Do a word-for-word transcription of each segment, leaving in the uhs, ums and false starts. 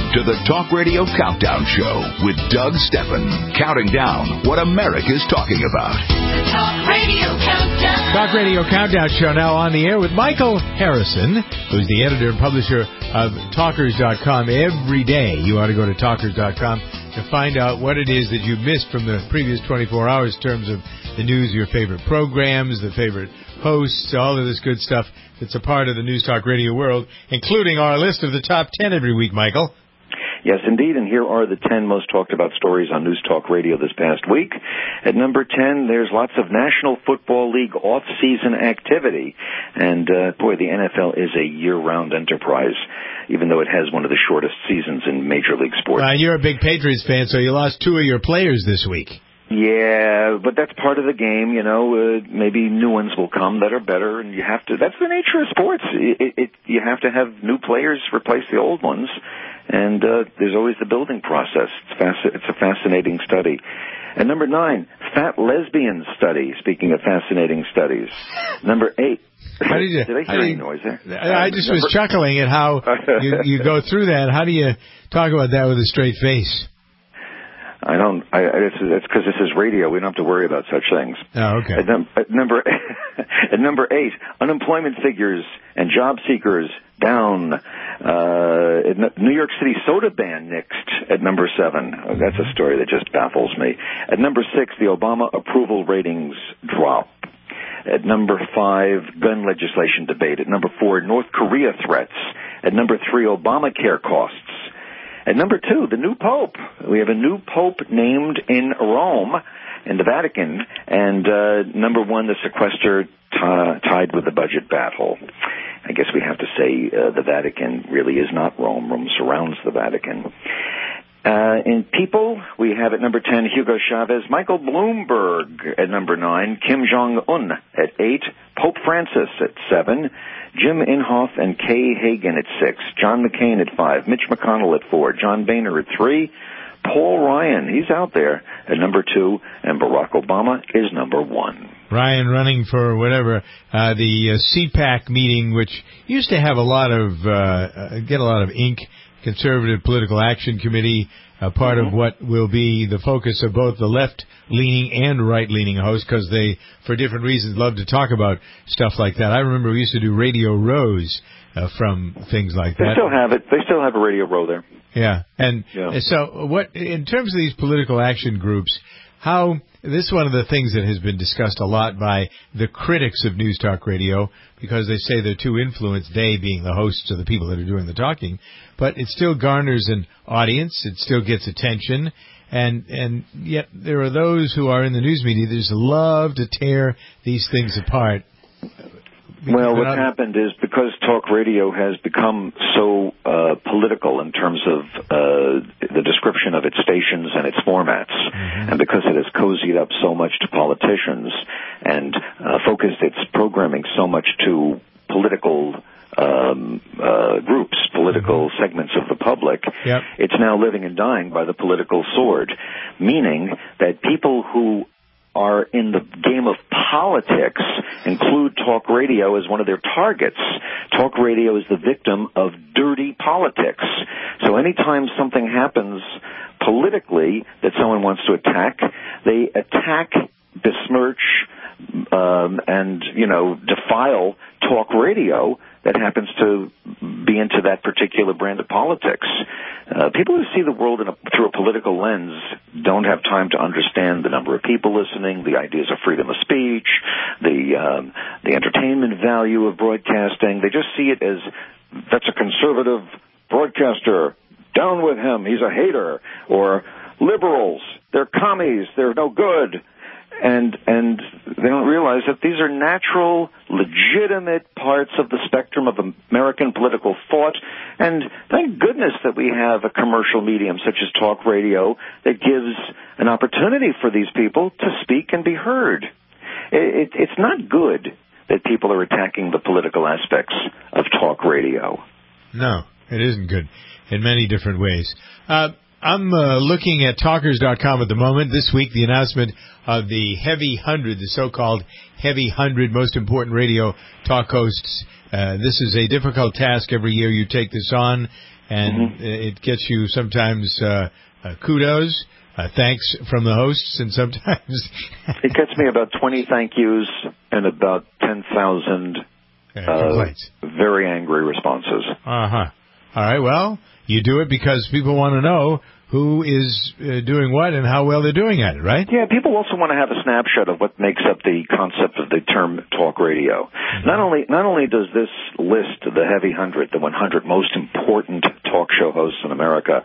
to the Talk Radio Countdown Show with Doug Steffen, counting down what America's talking about. The Talk Radio Countdown. Talk Radio Countdown Show now on the air with Michael Harrison, who's the editor and publisher of Talkers dot com. Every day you ought to go to Talkers dot com to find out what it is that you've missed from the previous twenty-four hours in terms of the news, your favorite programs, the favorite hosts, all of this good stuff that's a part of the News Talk Radio world, including our list of the top ten every week, Michael. Yes, indeed, and here are the ten most talked about stories on News Talk Radio this past week. At number ten, there's lots of National Football League off-season activity. And, uh, boy, the N F L is a year-round enterprise, even though it has one of the shortest seasons in Major League sports. Uh, you're a big Patriots fan, so you lost two of your players this week. Yeah, but that's part of the game, you know. Uh, maybe new ones will come that are better, and you have to. That's the nature of sports. It, it, it, you have to have new players replace the old ones, and uh, there's always the building process. It's, fasc- it's a fascinating study. And number nine, fat lesbian study. Speaking of fascinating studies, number eight. How did you? Did I hear any noise there? I, I just um, was number- chuckling at how you, you go through that. How do you talk about that with a straight face? I don't. I, it's because this is radio. We don't have to worry about such things. Oh, okay. At, num- at number at number eight, unemployment figures and job seekers down. Uh, New York City soda ban nixed at number seven. Oh, that's a story that just baffles me. At number six, the Obama approval ratings drop. At number five, gun legislation debate. At number four, North Korea threats. At number three, Obamacare costs. At number two, the new pope. We have a new pope named in Rome, in the Vatican. And uh, number one, the sequester t- tied with the budget battle. I guess we have to say uh, the Vatican really is not Rome. Rome surrounds the Vatican. Uh, in people, we have at number ten, Hugo Chavez, Michael Bloomberg at number nine, Kim Jong-un at eight, Pope Francis at seven, Jim Inhofe and Kay Hagan at six, John McCain at five, Mitch McConnell at four, John Boehner at three, Paul Ryan, he's out there at number two, and Barack Obama is number one. Ryan running for whatever, uh, the uh, C PAC meeting, which used to have a lot of, uh, uh, get a lot of ink, Conservative Political Action Committee, a part mm-hmm. of what will be the focus of both the left-leaning and right-leaning hosts, because they, for different reasons, love to talk about stuff like that. I remember we used to do Radio Rows uh, from things like they that. They still have it. They still have a Radio Row there. Yeah, and yeah. so what in terms of these political action groups, how this is one of the things that has been discussed a lot by the critics of News Talk Radio, because they say they're too influenced, they being the hosts or the people that are doing the talking, but it still garners an audience, it still gets attention, and and yet there are those who are in the news media that just love to tear these things apart. Well, what's happened is because talk radio has become so uh, political in terms of uh, the description of its stations and its formats, mm-hmm. and because it has cozied up so much to politicians and uh, focused its programming so much to political um, uh, groups, political mm-hmm. segments of the public, yep. it's now living and dying by the political sword, meaning that people who are in the game of politics include talk radio as one of their targets. Talk radio is the victim of dirty politics. So anytime something happens politically that someone wants to attack, they attack, besmirch, um, and, you know, defile talk radio that happens to be into that particular brand of politics. Uh, people who see the world in a, through a political lens don't have time to understand the number of people listening, the ideas of freedom of speech, the um, the entertainment value of broadcasting. They just see it as, that's a conservative broadcaster, down with him, he's a hater, or liberals, they're commies, they're no good. And and they don't realize that these are natural, legitimate parts of the spectrum of American political thought. And thank goodness that we have a commercial medium such as talk radio that gives an opportunity for these people to speak and be heard. It, it, it's not good that people are attacking the political aspects of talk radio. No, it isn't good in many different ways. Uh, I'm uh, looking at Talkers dot com at the moment. This week, the announcement of the Heavy one hundred, the so-called Heavy one hundred most important radio talk hosts. Uh, this is a difficult task every year. You take this on. and Mm-hmm. it gets you sometimes uh, uh, kudos, uh, thanks from the hosts, and sometimes it gets me about twenty thank yous and about ten thousand uh, uh, complaints. very angry responses. Uh-huh. All right, well, you do it because people want to know who is uh, doing what and how well they're doing at it, right? Yeah, people also want to have a snapshot of what makes up the concept of the term talk radio. Mm-hmm. Not only not only does this list the Heavy Hundred, the one hundred most important talk show hosts in America,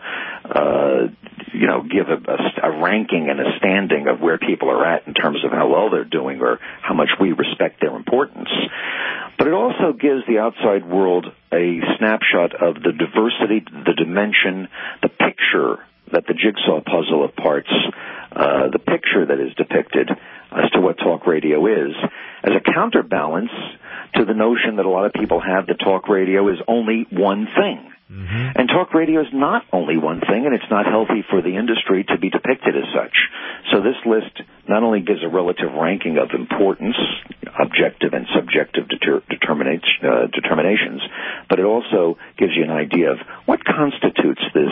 uh, you know, give a, a, a ranking and a standing of where people are at in terms of how well they're doing or how much we respect their importance, but it also gives the outside world a snapshot of the diversity, the dimension, the picture that the jigsaw puzzle of parts, uh, the picture that is depicted as to what talk radio is, as a counterbalance to the notion that a lot of people have that talk radio is only one thing. Mm-hmm. And talk radio is not only one thing, and it's not healthy for the industry to be depicted as such. So this list not only gives a relative ranking of importance, objective and subjective deter- determinate, uh, determinations, but it also gives you an idea of what constitutes this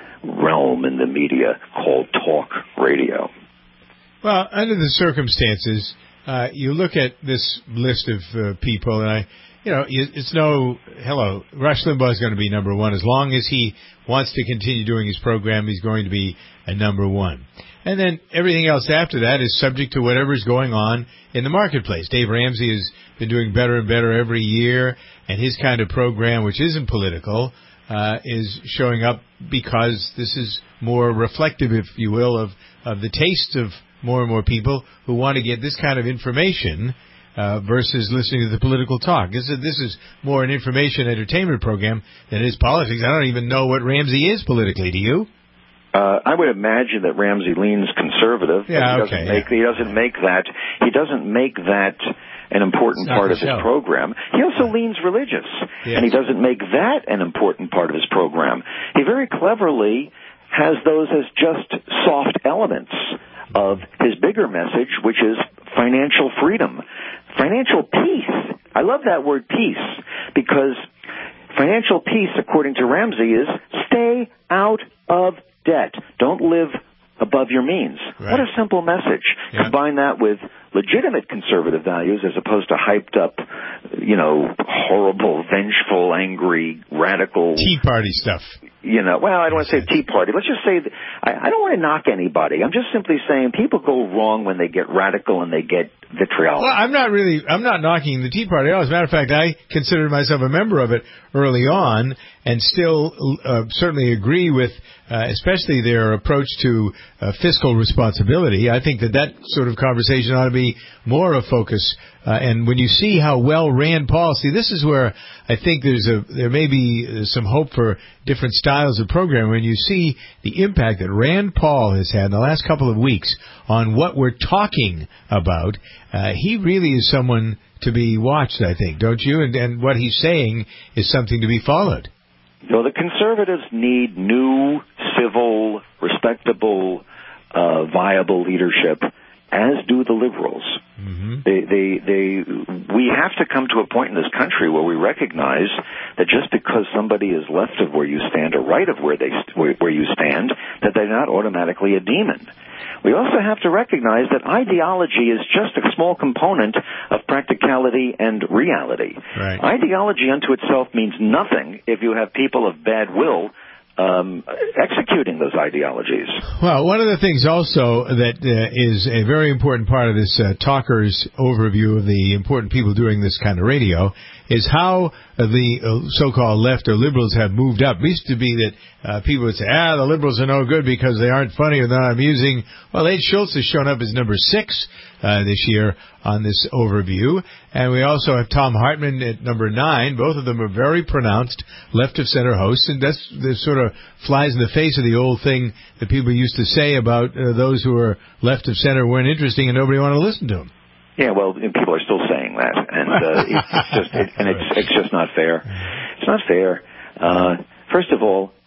realm in the media called talk radio. Well, under the circumstances, uh, you look at this list of uh, people, and I, you know, it's no, hello, Rush Limbaugh is going to be number one. As long as he wants to continue doing his program, he's going to be a number one. And then everything else after that is subject to whatever's going on in the marketplace. Dave Ramsey has been doing better and better every year, and his kind of program, which isn't political, uh, is showing up because this is more reflective, if you will, of, of the taste of more and more people who want to get this kind of information uh, versus listening to the political talk. This is, this is more an information entertainment program than it is politics. I don't even know what Ramsey is politically. Do you? Uh, I would imagine that Ramsey leans conservative. Yeah, he okay. Doesn't make, yeah. He doesn't make that. He doesn't make that an important part of his show. program. He also leans religious, yes. and he doesn't make that an important part of his program. He very cleverly has those as just soft elements of his bigger message, which is financial freedom, financial peace. I love that word peace, because financial peace, according to Ramsey, is stay out of debt. Don't live above your means. Right. What a simple message. Yeah. Combine that with legitimate conservative values as opposed to hyped up, you know, horrible, vengeful, angry, radical... Tea Party stuff. You know, well, I don't want to say Tea Party. Let's just say, that I, I don't want to knock anybody. I'm just simply saying people go wrong when they get radical and they get vitriolic. Well, I'm not really, I'm not knocking the Tea Party at all. As a matter of fact, I considered myself a member of it early on and still uh, certainly agree with, uh, especially their approach to uh, fiscal responsibility. I think that that sort of conversation ought to be more a focus. Uh, and when you see how well Rand Paul, see, this is where I think there's a, there may be some hope for different styles of programming. When you see the impact that Rand Paul has had in the last couple of weeks on what we're talking about, uh, he really is someone to be watched, I think, don't you? And, and what he's saying is something to be followed. So the conservatives need new, civil, respectable, uh, viable leadership, as do the liberals. Mm-hmm. They, they, they, we have to come to a point in this country where we recognize that just because somebody is left of where you stand or right of where they where, where you stand, that they're not automatically a demon. We also have to recognize that ideology is just a small component of practicality and reality. Right. Ideology unto itself means nothing if you have people of bad will Um, executing those ideologies. Well, one of the things also that uh, is a very important part of this uh, talker's overview of the important people doing this kind of radio is how uh, the uh, so-called left or liberals have moved up. It used to be that uh, people would say, ah, the liberals are no good because they aren't funny or they're not amusing. Well, Ed Schultz has shown up as number six uh, this year on this overview. And we also have Tom Hartman at number nine. Both of them are very pronounced left-of-center hosts, and that's this sort of flies in the face of the old thing that people used to say about uh, those who are left-of-center weren't interesting and nobody wanted to listen to them. Yeah, well, people are still saying that, and uh, it's just, it, and it's it's just not fair. It's not fair. Uh, first of all,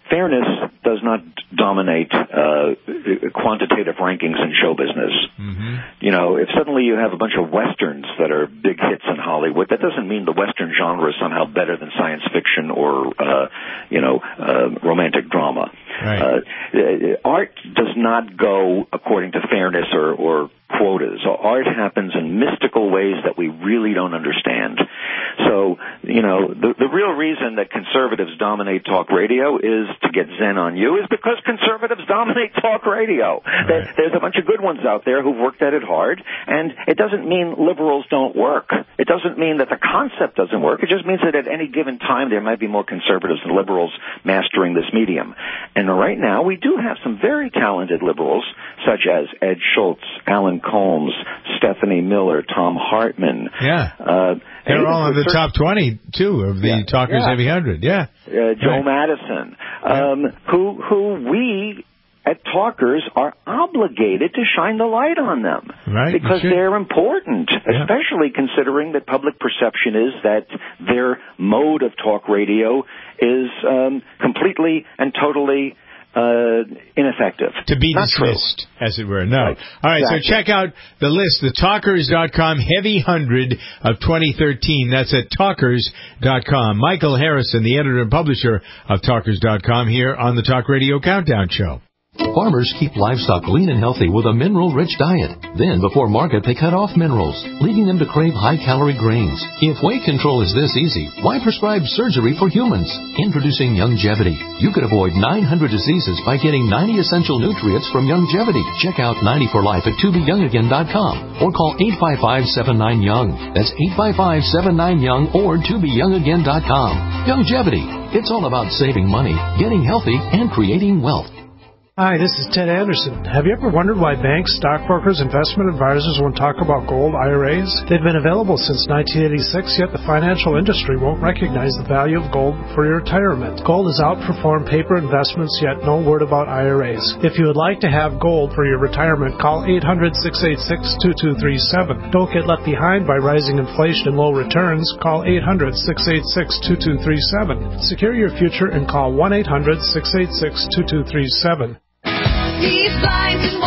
fairness does not dominate uh, quantitative rankings in show business. Mm-hmm. You know, if suddenly you have a bunch of westerns that are big hits in Hollywood, that doesn't mean the western genre is somehow better than science fiction or, uh, you know, uh, romantic drama. Right. Uh, art does not go according to fairness or, or quotas. Art happens in mystical ways that we really don't understand. So, you know, the, the real reason that conservatives dominate talk radio is to get Zen on you is because conservatives dominate talk radio. Right. There's a bunch of good ones out there who've worked at it hard, and it doesn't mean liberals don't work. It doesn't mean that the concept doesn't work. It just means that at any given time there might be more conservatives than liberals mastering this medium. And right now we do have some very talented liberals, such as Ed Schultz, Alan Colmes, Stephanie Miller, Tom Hartman. Yeah. Uh, They're all in the top twenty, too, of the yeah, Talkers yeah. Heavy one hundred. Yeah. Uh, Joe right. Madison, um, yeah. who who we at Talkers are obligated to shine the light on them. Right. Because they're important, yeah. especially considering that public perception is that their mode of talk radio is um, completely and totally Uh, ineffective. To be Not dismissed, true. as it were. No. Right. All right, Exactly. so check out the list, the talkers dot com Heavy one hundred of twenty thirteen. That's at talkers dot com. Michael Harrison, the editor and publisher of talkers dot com, here on the Talk Radio Countdown Show. Farmers keep livestock lean and healthy with a mineral-rich diet. Then, before market, they cut off minerals, leaving them to crave high-calorie grains. If weight control is this easy, why prescribe surgery for humans? Introducing Youngevity. You could avoid nine hundred diseases by getting ninety essential nutrients from Youngevity. Check out ninety for life at to be young again dot com or call eight five five, seven nine, young. That's eight five five, seven nine, young or to be young again dot com. Youngevity. It's all about saving money, getting healthy, and creating wealth. Hi, this is Ted Anderson. Have you ever wondered why banks, stockbrokers, investment advisors won't talk about gold I R As? They've been available since nineteen eighty-six, yet the financial industry won't recognize the value of gold for your retirement. Gold has outperformed paper investments, yet no word about I R As. If you would like to have gold for your retirement, call eight hundred, six eight six, two two three seven. Don't get left behind by rising inflation and low returns. Call eight hundred, six eight six, two two three seven. Secure your future and call one eight hundred, six eight six, two two three seven. Steve's Blinds and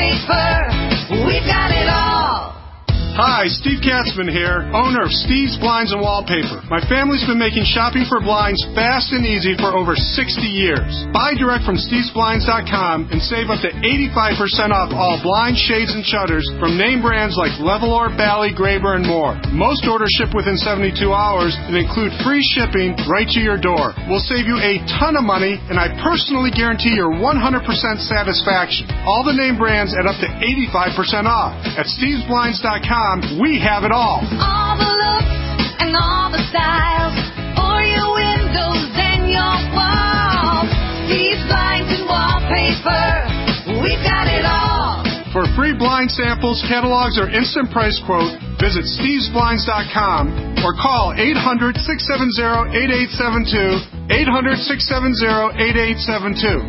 Wallpaper. We've got it all. Hi, Steve Katzman here, owner of Steve's Blinds and Wallpaper. My family's been making shopping for blinds fast and easy for over sixty years. Buy direct from Steves Blinds dot com and save up to eighty-five percent off all blinds, shades, and shutters from name brands like Levolor, Bally, Graber, and more. Most orders ship within seventy-two hours and include free shipping right to your door. We'll save you a ton of money, and I personally guarantee your one hundred percent satisfaction. All the name brands at up to eighty-five percent off. At Steves Blinds dot com, we have it all. All the looks and all the styles for your windows and your walls. Steve's Blinds and Wallpaper. We've got it all. For free blind samples, catalogs, or instant price quote, visit Steves Blinds dot com or call eight hundred, six seven zero, eight eight seven two, eight hundred, six seven zero, eight eight seven two.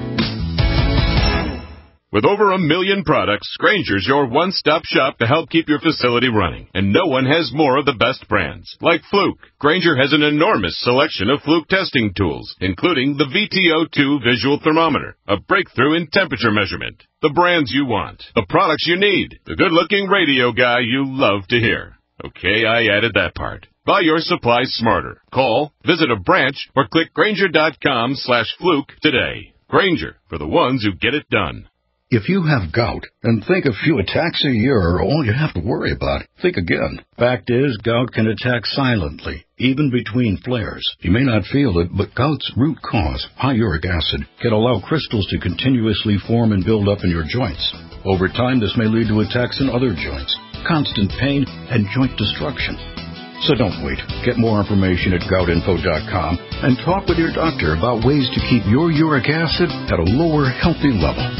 With over a million products, Grainger's your one-stop shop to help keep your facility running. And no one has more of the best brands. Like Fluke, Grainger has an enormous selection of Fluke testing tools, including the V T O two visual thermometer, a breakthrough in temperature measurement. The brands you want, the products you need, the good-looking radio guy you love to hear. Okay, I added that part. Buy your supplies smarter. Call, visit a branch, or click Grainger dot com slash Fluke today. Grainger, for the ones who get it done. If you have gout and think a few attacks a year are all you have to worry about, think again. Fact is, gout can attack silently, even between flares. You may not feel it, but gout's root cause, high uric acid, can allow crystals to continuously form and build up in your joints. Over time, this may lead to attacks in other joints, constant pain, and joint destruction. So don't wait. Get more information at gout info dot com and talk with your doctor about ways to keep your uric acid at a lower, healthy level.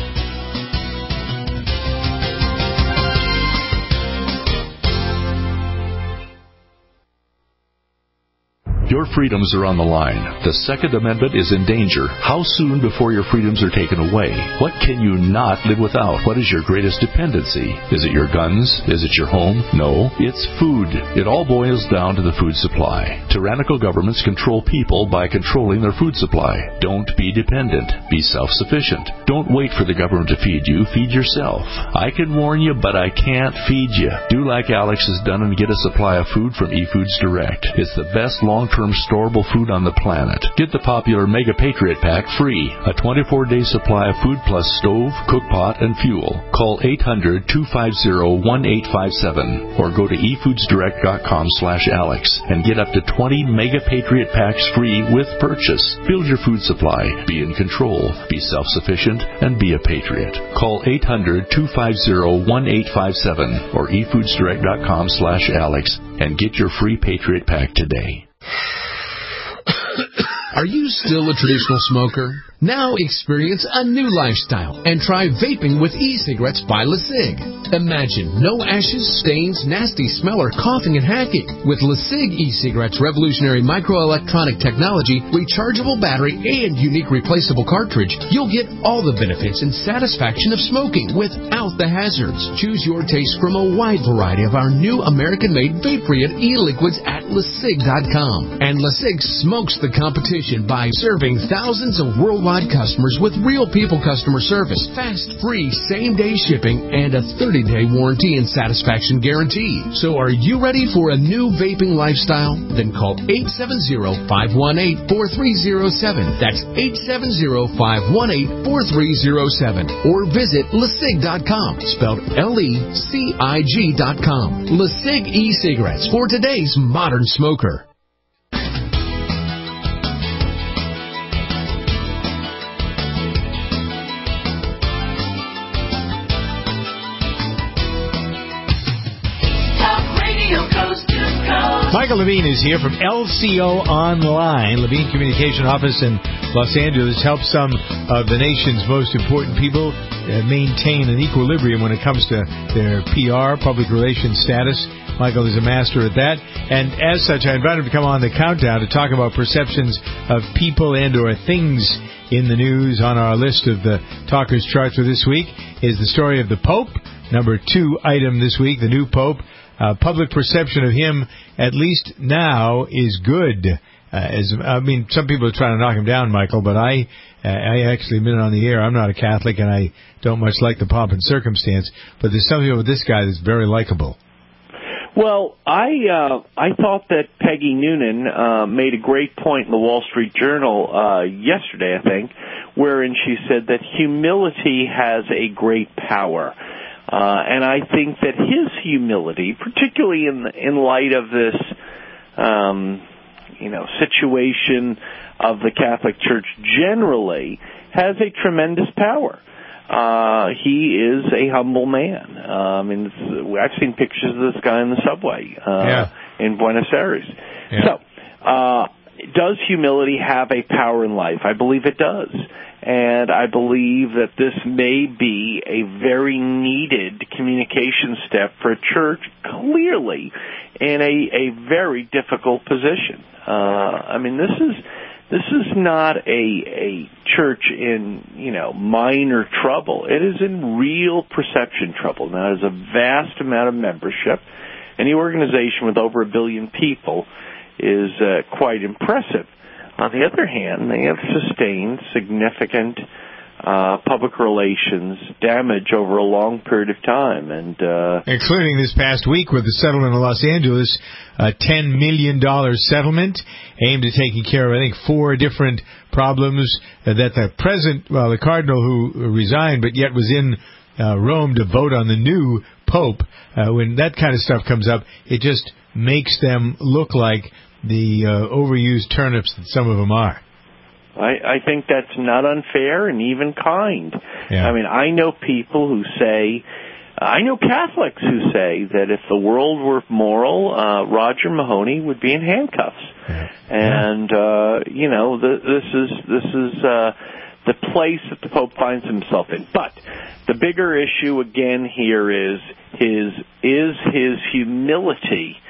Your freedoms are on the line. The Second Amendment is in danger. How soon before your freedoms are taken away? What can you not live without? What is your greatest dependency? Is it your guns? Is it your home? No, it's food. It all boils down to the food supply. Tyrannical governments control people by controlling their food supply. Don't be dependent. Be self-sufficient. Don't wait for the government to feed you. Feed yourself. I can warn you, but I can't feed you. Do like Alex has done and get a supply of food from eFoods Direct. It's the best long-term storable food on the planet. Get the popular Mega Patriot Pack free. A twenty-four day supply of food plus stove, cook pot, and fuel. Call eight hundred, two five zero, one eight five seven or go to e foods direct dot com slash Alex and get up to twenty Mega Patriot Packs free with purchase. Build your food supply. Be in control. Be self-sufficient and be a patriot. Call eight hundred, two five zero, one eight five seven or e foods direct dot com slash Alex and get your free Patriot Pack today. Are you still a traditional smoker? Now experience a new lifestyle and try vaping with e-cigarettes by LeSig. Imagine no ashes, stains, nasty smell, or coughing and hacking. With LeSig e-cigarettes' revolutionary microelectronic technology, rechargeable battery, and unique replaceable cartridge, you'll get all the benefits and satisfaction of smoking without the hazards. Choose your taste from a wide variety of our new American-made vape-free e-liquids at LeSig dot com. And LeSig smokes the competition by serving thousands of worldwide customers with real people customer service, fast, free, same-day shipping, and a thirty day warranty and satisfaction guarantee. So are you ready for a new vaping lifestyle? Then call eight seven zero, five one eight, four three zero seven. That's eight seven zero, five one eight, four three zero seven. Or visit LeSig dot com, spelled L E C I G dot com. LeSig e-cigarettes for today's modern smoker. Michael Levine is here from L C O Online. Levine Communication Office in Los Angeles helps some of the nation's most important people uh, maintain an equilibrium when it comes to their P R, public relations status. Michael is a master at that. And as such, I invited him to come on the countdown to talk about perceptions of people and or things in the news. On our list of the Talkers Chart for this week is the story of the Pope. Number two item this week, the new Pope. Uh, public perception of him, at least now, is good. Uh, as I mean, some people are trying to knock him down, Michael, but I uh, I actually admit on the air, I'm not a Catholic, and I don't much like the pomp and circumstance, but there's something with this guy that's very likable. Well, I uh, I thought that Peggy Noonan uh, made a great point in the Wall Street Journal uh, yesterday, I think, wherein she said that humility has a great power. Uh, and I think that his humility, particularly in the, in light of this, um, you know, situation of the Catholic Church generally, has a tremendous power. Uh, he is a humble man. Uh, I mean, it's, I've seen pictures of this guy in the subway uh, yeah. in Buenos Aires. Yeah. So, uh, does humility have a power in life? I believe it does. And I believe that this may be a very needed communication step for a church, clearly in a, a very difficult position. Uh, I mean, this is this is not a a church in, you know, minor trouble. It is in real perception trouble. Now, there's a vast amount of membership. Any organization with over a billion people is uh, quite impressive. On the other hand, they have sustained significant uh, public relations damage over a long period of time, and uh, including this past week with the settlement in Los Angeles, a ten million dollars settlement aimed at taking care of, I think, four different problems that the president, well, the cardinal who resigned, but yet was in uh, Rome to vote on the new pope. Uh, when that kind of stuff comes up, it just makes them look like the uh, overused turnips that some of them are. I, I think that's not unfair and even kind. Yeah. I mean, I know people who say, uh, I know Catholics who say that if the world were moral, uh, Roger Mahoney would be in handcuffs. Yeah. And, uh, you know, the, this is, this is, uh, the place that the Pope finds himself in. But the bigger issue again here is his, is his humility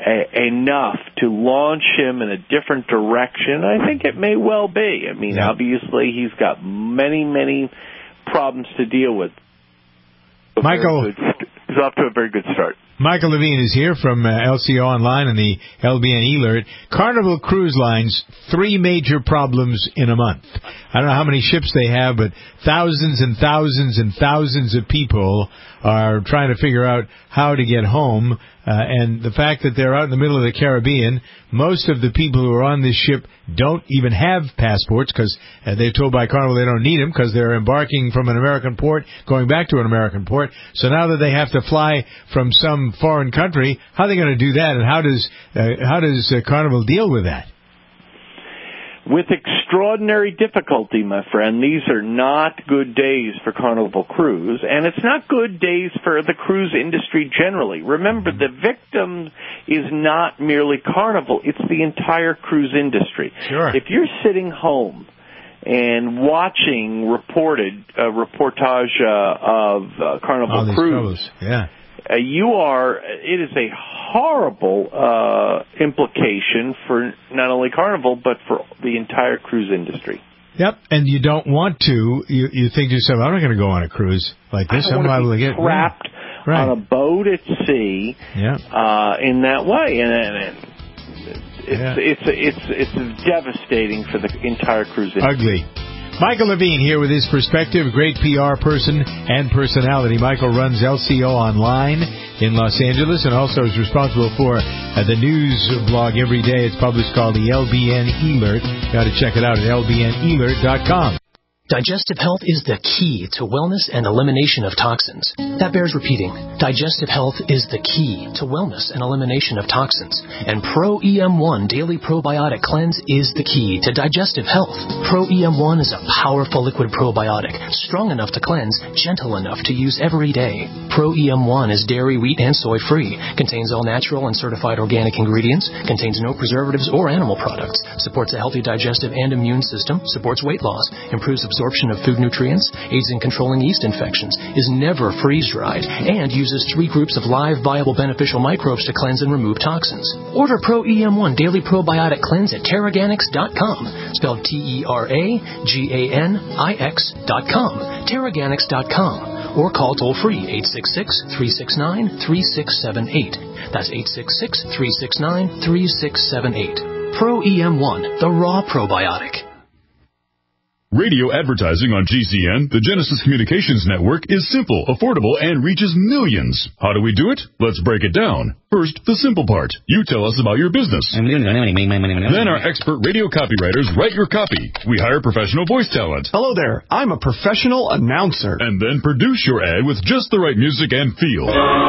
a, enough to launch him in a different direction? I think it may well be. I mean, yeah. obviously, he's got many, many problems to deal with. Michael, he's off to a very good start. Michael Levine is here from uh, L C O Online and the L B N E-Alert. Carnival Cruise Lines, three major problems in a month. I don't know how many ships they have, but thousands and thousands and thousands of people are trying to figure out how to get home. Uh, and the fact that they're out in the middle of the Caribbean, most of the people who are on this ship don't even have passports because uh, they're told by Carnival they don't need them because they're embarking from an American port, going back to an American port. So now that they have to fly from some foreign country, how are they going to do that? And how does uh, how does uh, Carnival deal with that? With extraordinary difficulty, my friend. These are not good days for Carnival Cruise, and it's not good days for the cruise industry generally. Remember, the victim is not merely Carnival, it's the entire cruise industry. Sure. If you're sitting home and watching reported uh, reportage uh, of uh, Carnival oh, Cruise, troubles. yeah. Uh, you are, it is a horrible uh, implication for not only Carnival, but for the entire cruise industry. Yep, and you don't want to. You you think to yourself, I'm not going to go on a cruise like this. I don't I'm want to get be trapped right. on a boat at sea yeah. uh, in that way. And, and, and it's, yeah. it's, it's, it's, it's devastating for the entire cruise industry. Ugly. Michael Levine here with his perspective, great P R person and personality. Michael runs L C O Online in Los Angeles and also is responsible for uh, the news blog every day. It's published called the L B N E-Alert. You got to check it out at L B N E alert dot com. Digestive health is the key to wellness and elimination of toxins. That bears repeating. Digestive health is the key to wellness and elimination of toxins. And Pro E M one Daily Probiotic Cleanse is the key to digestive health. Pro E M one is a powerful liquid probiotic, strong enough to cleanse, gentle enough to use every day. Pro E M one is dairy, wheat, and soy free, contains all natural and certified organic ingredients, contains no preservatives or animal products, supports a healthy digestive and immune system, supports weight loss, improves absorption of food nutrients, aids in controlling yeast infections, is never freeze-dried, and uses three groups of live, viable, beneficial microbes to cleanse and remove toxins. Order Pro E M one Daily Probiotic Cleanse at Terraganics dot com, spelled T E R A G A N I X dot com, Terraganics dot com, or call toll-free eight six six, three six nine, three six seven eight. That's eight six six, three six nine, three six seven eight. Pro E M one, the raw probiotic. Radio advertising on G C N, the Genesis Communications Network, is simple, affordable, and reaches millions. How do we do it? Let's break it down. First, the simple part. You tell us about your business. Then our expert radio copywriters write your copy. We hire professional voice talent. Hello there. I'm a professional announcer. And then produce your ad with just the right music and feel.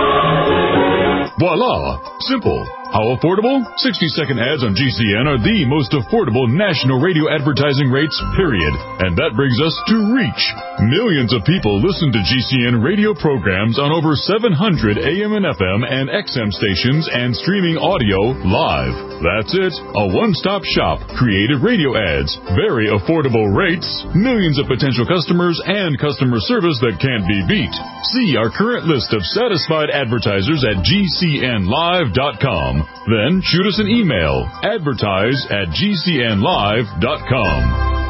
Voila! Simple. How affordable? sixty-second ads on G C N are the most affordable national radio advertising rates, period. And that brings us to reach. Millions of people listen to G C N radio programs on over seven hundred A M and F M and X M stations and streaming audio live. That's it. A one-stop shop. Creative radio ads. Very affordable rates. Millions of potential customers and customer service that can't be beat. See our current list of satisfied advertisers at G C N live dot com. Then shoot us an email, advertise at G C N live dot com.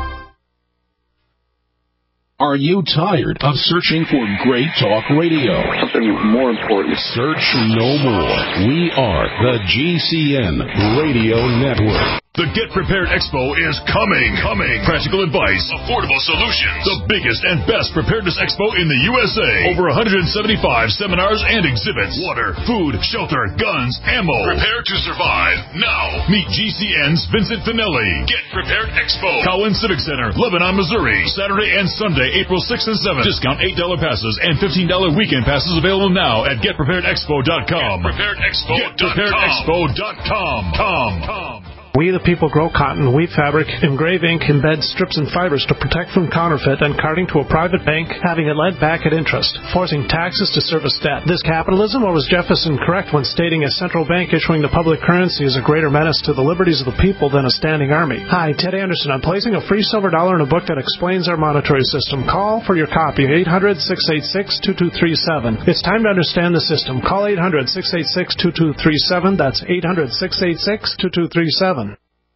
Are you tired of searching for great talk radio? Something more important. Search no more. We are the G C N Radio Network. The Get Prepared Expo is coming, coming. Practical advice, affordable solutions. The biggest and best preparedness expo in the U S A. Over one hundred seventy-five seminars and exhibits. Water, food, shelter, guns, ammo. Prepare to survive now. Meet G C N's Vincent Finelli. Get Prepared Expo. Cowan Civic Center, Lebanon, Missouri. Saturday and Sunday, April sixth and seventh. Discount eight dollars passes and fifteen dollars weekend passes available now at get prepared expo dot com. Get Prepared Expo dot com. Get Prepared Expo dot com. Com. Com. We the people grow cotton, weave fabric, engrave ink, embed strips and fibers to protect from counterfeit and carting to a private bank, having it lent back at interest, forcing taxes to service debt. This capitalism, or was Jefferson correct when stating a central bank issuing the public currency is a greater menace to the liberties of the people than a standing army? Hi, Ted Anderson. I'm placing a free silver dollar in a book that explains our monetary system. Call for your copy, eight hundred, six eight six, two two three seven. It's time to understand the system. Call eight hundred, six eight six, two two three seven. That's eight hundred, six eight six, two two three seven.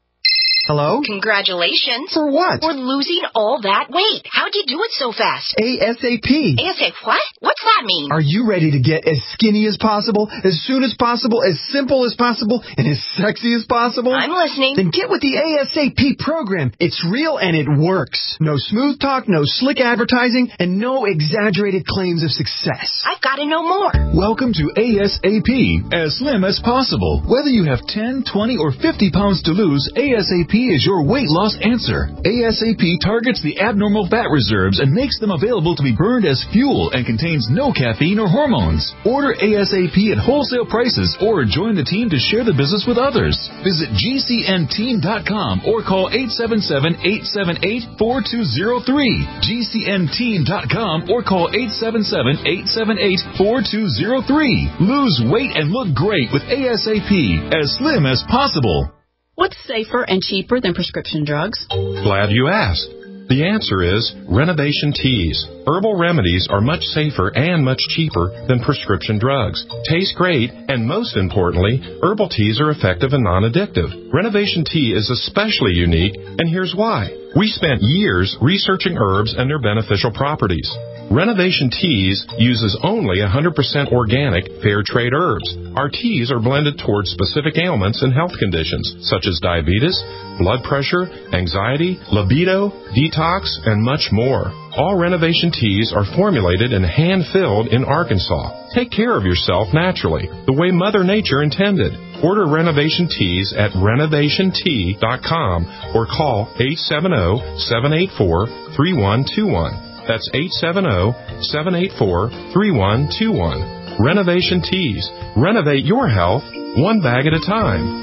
Hello? Congratulations. For what? For losing all that weight. How'd you do it so fast? ASAP. ASAP what? What's that mean? Are you ready to get as skinny as possible, as soon as possible, as simple as possible, and as sexy as possible? I'm listening. Then get with the ASAP program. It's real and it works. No smooth talk, no slick advertising, and no exaggerated claims of success. I've got to know more. Welcome to ASAP, as slim as possible. Whether you have ten, twenty, or fifty pounds to lose, ASAP is your weight loss answer. ASAP targets the abnormal fat reserves and makes them available to be burned as fuel and contains no caffeine or hormones. Order ASAP at wholesale prices or join the team to share the business with others. Visit G C N team dot com or call eight seven seven, eight seven eight, four two zero three. G C N team dot com or call eight seven seven, eight seven eight, four two zero three. Lose weight and look great with ASAP, as slim as possible. What's safer and cheaper than prescription drugs? Glad you asked. The answer is Renovation Teas. Herbal remedies are much safer and much cheaper than prescription drugs. Taste great, and most importantly, herbal teas are effective and non-addictive. Renovation Tea is especially unique, and here's why. We spent years researching herbs and their beneficial properties. Renovation Teas uses only one hundred percent organic, fair trade herbs. Our teas are blended towards specific ailments and health conditions, such as diabetes, blood pressure, anxiety, libido, detox, and much more. All Renovation Teas are formulated and hand-filled in Arkansas. Take care of yourself naturally, the way Mother Nature intended. Order Renovation Teas at renovation tea dot com or call eight seven zero, seven eight four, three one two one. That's eight seven zero, seven eight four, three one two one. Renovation Teas. Renovate your health one bag at a time.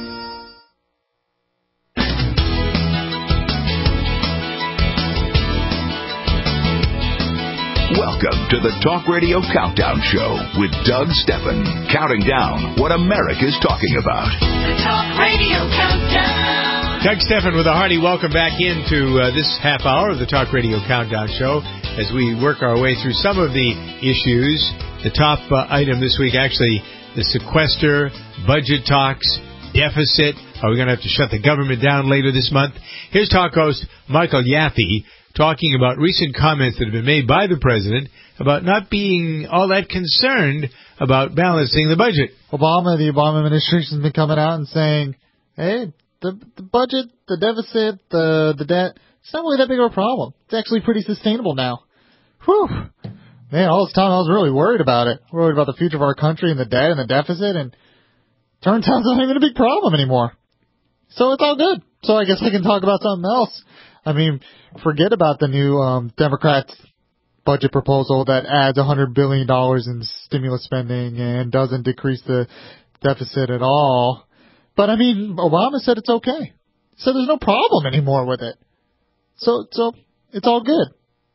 Welcome to the Talk Radio Countdown Show with Doug Steffen, counting down what America's talking about. The Talk Radio Countdown. Doug Steffen with a hearty welcome back into uh, this half hour of the Talk Radio Countdown Show as we work our way through some of the issues. The top uh, item this week, actually, the sequester, budget talks, deficit. Are we going to have to shut the government down later this month? Here's talk host Michael Yaffe talking about recent comments that have been made by the president about not being all that concerned about balancing the budget. Obama, the Obama administration has been coming out and saying, hey, the, the budget, the deficit, the the debt, it's not really that big of a problem. It's actually pretty sustainable now. Whew. Man, all this time I was really worried about it. Worried about the future of our country and the debt and the deficit, and turns out it's not even a big problem anymore. So it's all good. So I guess I can talk about something else. I mean, forget about the new um, Democrats' budget proposal that adds one hundred billion dollars in stimulus spending and doesn't decrease the deficit at all. But, I mean, Obama said it's okay. So there's no problem anymore with it. So, so it's all good.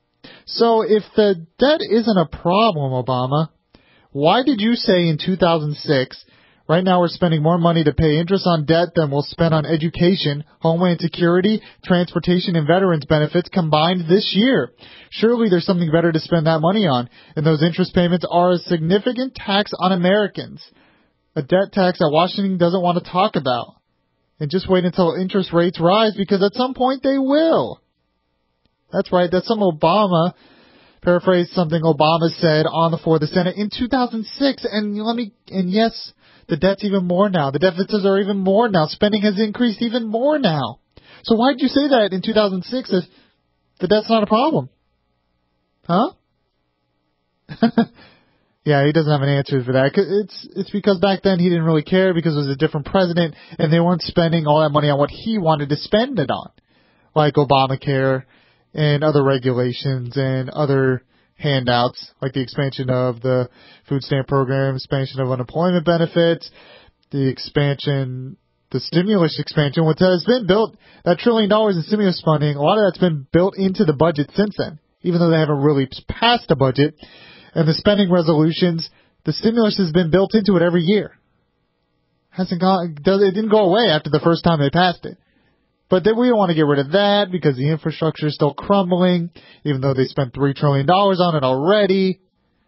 So if the debt isn't a problem, Obama, why did you say in two thousand six, right now we're spending more money to pay interest on debt than we'll spend on education, homeland security, transportation, and veterans benefits combined this year? Surely there's something better to spend that money on, and those interest payments are a significant tax on Americans, a debt tax that Washington doesn't want to talk about. And just wait until interest rates rise, because at some point they will. That's right, that's some Obama, paraphrase something Obama said on the floor of the Senate in two thousand six, and let me, and yes, the debt's even more now. The deficits are even more now. Spending has increased even more now. So why did you say that in two thousand six if the debt's not a problem? Huh? Yeah, he doesn't have an answer for that. It's it's because back then he didn't really care because it was a different president and they weren't spending all that money on what he wanted to spend it on, like Obamacare and other regulations and other handouts, like the expansion of the food stamp program, expansion of unemployment benefits, the expansion the stimulus expansion, what has been built, that trillion dollars in stimulus funding, a lot of that's been built into the budget since then, even though they haven't really passed the budget. And the spending resolutions, the stimulus has been built into it every year. Hasn't gone, it didn't go away after the first time they passed it. But then we don't want to get rid of that because the infrastructure is still crumbling, even though they spent three trillion dollars on it already.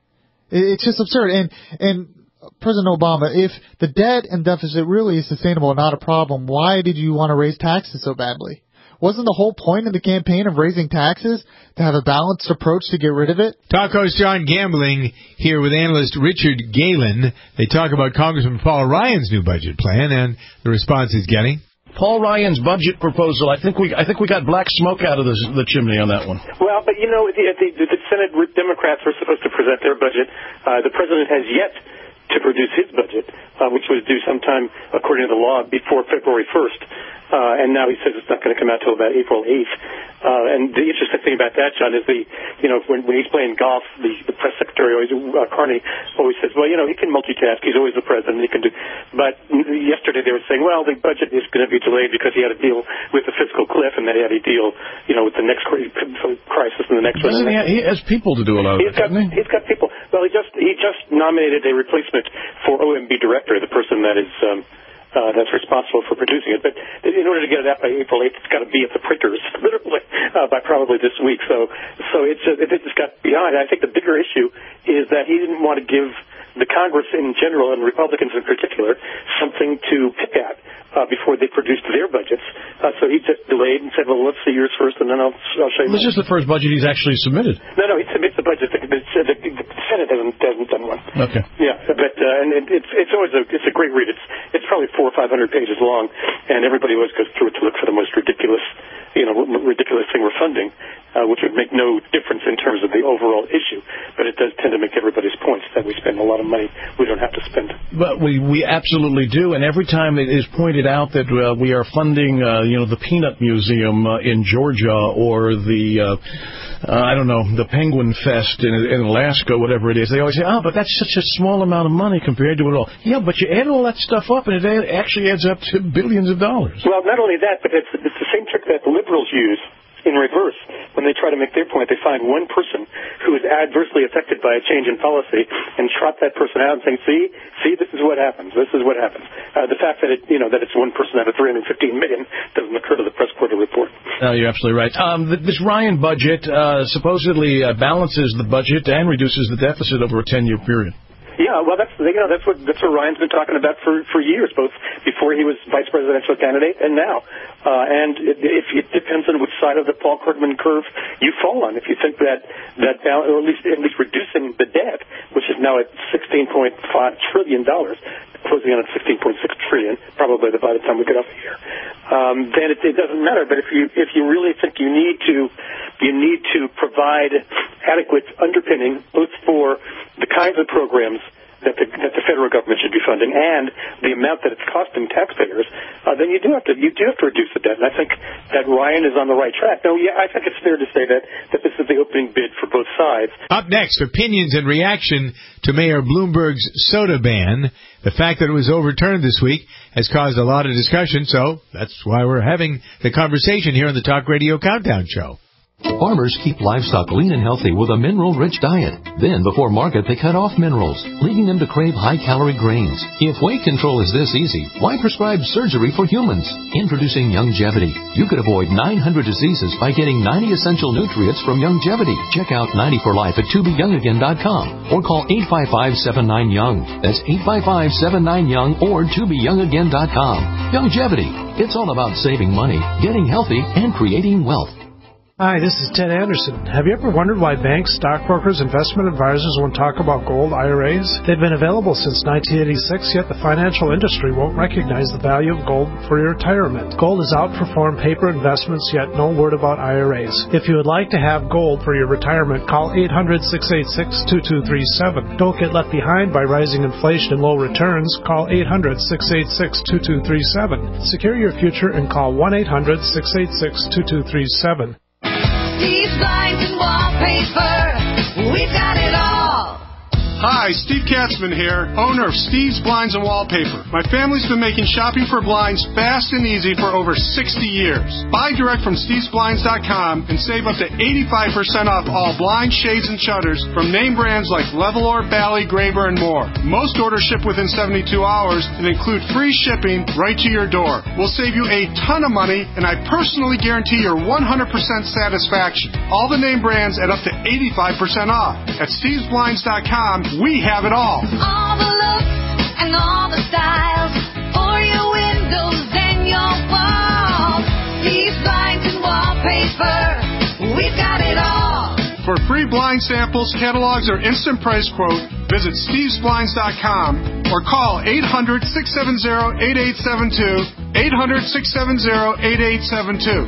It's just absurd. And, and President Obama, if the debt and deficit really is sustainable and not a problem, why did you want to raise taxes so badly? Wasn't the whole point of the campaign of raising taxes to have a balanced approach to get rid of it? Talk host John Gambling here with analyst Richard Galen. They talk about Congressman Paul Ryan's new budget plan and the response he's getting. Paul Ryan's budget proposal, I think we I think we got black smoke out of the, the chimney on that one. Well, but, you know, the, the, the Senate Democrats were supposed to present their budget. Uh, the president has yet to produce his budget, uh, which was due sometime, according to the law, before February first. Uh, and now he says it's not going to come out till about April eighth. Uh, and the interesting thing about that, John, is the, you know, when, when he's playing golf, the, the press secretary always, uh, Carney always says, well, you know, he can multitask. He's always the president. He can do. But yesterday they were saying, well, the budget is going to be delayed because he had to deal with the fiscal cliff, and then he had to deal, you know, with the next crisis and the next one. Doesn't he, he has people to do a lot of he's it, got, doesn't he? He's got people. Well, he just he just nominated a replacement for O M B director, the person that is. Um, Uh, that's responsible for producing it. But in order to get it out by April eighth, it's got to be at the printers, literally, uh, by probably this week. So so it's, uh, it just got behind. I think the bigger issue is that he didn't want to give the Congress in general, and Republicans in particular, something to pick at uh, before they produced their budgets. Uh, so he just delayed and said, well, let's see yours first, and then I'll, I'll show you. This is the first budget he's actually submitted. No, no, he submits the budget. The, the, the, the Senate hasn't, hasn't done one. Okay. Yeah, but uh, and it, it's it's always a it's a great read. It's it's probably four or five hundred pages long, and everybody always goes through it to look for the most ridiculous, you know, ridiculous thing we're funding, uh, which would make no difference in terms of the overall issue. But it does tend to make everybody's points that we spend a lot of money we don't have to spend. But we we absolutely do, and every time it is pointed out that uh, we are funding, uh, you know, the Peanut Museum uh, in Georgia or the. Uh, Uh, I don't know, the Penguin Fest in, in Alaska, whatever it is, they always say, oh, but that's such a small amount of money compared to it all. Yeah, but you add all that stuff up, and it ad- actually adds up to billions of dollars. Well, not only that, but it's, it's the same trick that the liberals use in reverse. When they try to make their point, they find one person who is adversely affected by a change in policy and trot that person out and say, see, see, this is what happens. This is what happens. Uh, the fact that it, you know, that it's one person out of three hundred fifteen million doesn't occur to the press quarter report. No, you're absolutely right. Um, th- this Ryan budget uh, supposedly uh, balances the budget and reduces the deficit over a ten-year period. Yeah, well, that's you know that's what that's what Ryan's been talking about for for years, both before he was vice presidential candidate and now. Uh, and it, if it depends on which side of the Paul Krugman curve you fall on. If you think that that or at least at least reducing the debt, which is now at sixteen point five trillion dollars, closing in at sixteen point six trillion, probably by the time we get up here, um, then it, it doesn't matter. But if you if you really think you need to you need to provide adequate underpinning both for the kinds of programs that the, that the federal government should be funding and the amount that it's costing taxpayers, uh, then you do have to you do have to reduce the debt. And I think that Ryan is on the right track. No, yeah, I think it's fair to say that, that this is the opening bid for both sides. Up next, opinions and reaction to Mayor Bloomberg's soda ban. The fact that it was overturned this week has caused a lot of discussion, so that's why we're having the conversation here on the Talk Radio Countdown Show. Farmers keep livestock lean and healthy with a mineral-rich diet. Then, before market, they cut off minerals, leading them to crave high-calorie grains. If weight control is this easy, why prescribe surgery for humans? Introducing Youngevity. You could avoid nine hundred diseases by getting ninety essential nutrients from Youngevity. Check out ninety for life at to be young again dot com or call eight five five, seven nine, young. That's eight five five, seven nine, young or to be young again dot com. Youngevity. It's all about saving money, getting healthy, and creating wealth. Hi, this is Ted Anderson. Have you ever wondered why banks, stockbrokers, investment advisors won't talk about gold I R As? They've been available since nineteen eighty-six, yet the financial industry won't recognize the value of gold for your retirement. Gold has outperformed paper investments, yet no word about I R As. If you would like to have gold for your retirement, call eight hundred, six eight six, two two three seven. Don't get left behind by rising inflation and low returns. Call eight hundred, six eight six, two two three seven. Secure your future and call one eight hundred, six eight six, two two three seven. Steve's Blinds and Wallpaper, we've got it all. Hi, Steve Katzman here, owner of Steve's Blinds and Wallpaper. My family's been making shopping for blinds fast and easy for over sixty years. Buy direct from Steves Blinds dot com and save up to eighty-five percent off all blinds, shades, and shutters from name brands like Levelor, Bally, Graver, and more. Most orders ship within seventy-two hours and include free shipping right to your door. We'll save you a ton of money, and I personally guarantee your one hundred percent satisfaction. All the name brands at up to eighty-five percent off. At Steves Blinds dot com, we have it all. All the looks and all the styles for your windows and your walls. Steve's Blinds and Wallpaper, we've got it all. For free blind samples, catalogs, or instant price quote, visit Steves Blinds dot com or call eight hundred, six seven zero, eight eight seven two, eight hundred, six seven zero, eight eight seven two.